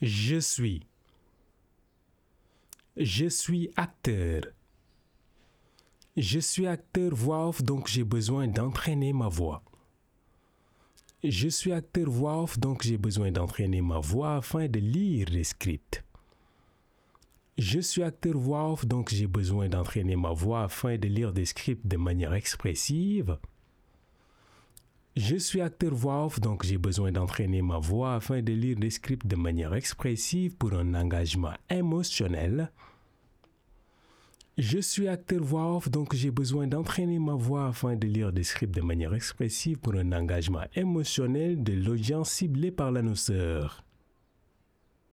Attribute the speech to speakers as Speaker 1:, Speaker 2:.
Speaker 1: Je suis. Je suis acteur. Je suis acteur voix off, donc j'ai besoin d'entraîner ma voix. Je suis acteur voix off, donc j'ai besoin d'entraîner ma voix afin de lire les scripts. Je suis acteur voix off, donc j'ai besoin d'entraîner ma voix afin de lire des scripts de manière expressive. Je suis acteur voix off, donc j'ai besoin d'entraîner ma voix afin de lire des scripts de manière expressive pour un engagement émotionnel. Je suis acteur voix off, donc j'ai besoin d'entraîner ma voix afin de lire des scripts de manière expressive pour un engagement émotionnel de l'audience ciblée par l'annonceur.